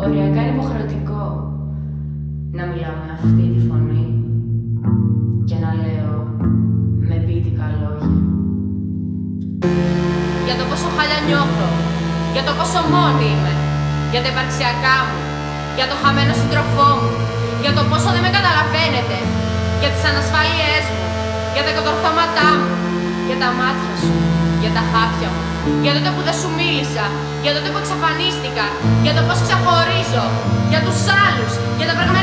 Οριακά είναι υποχρεωτικό να μιλάω με αυτή τη φωνή και να λέω με ποιητικά λόγια. Για το πόσο χάλια νιώθω, για το πόσο μόνη είμαι, για τα υπαρξιακά μου, για το χαμένο σύντροφό μου, για το πόσο δεν με καταλαβαίνετε, για τις ανασφάλειές μου, για τα κατορθώματά μου, για τα μάτια σου, για τα χάπια μου, για τότε που δεν σου μίλησα, για τότε που εξαφανίστηκα, για το πώς ξεχωρίζω, για τους άλλους, για τα πραγμένα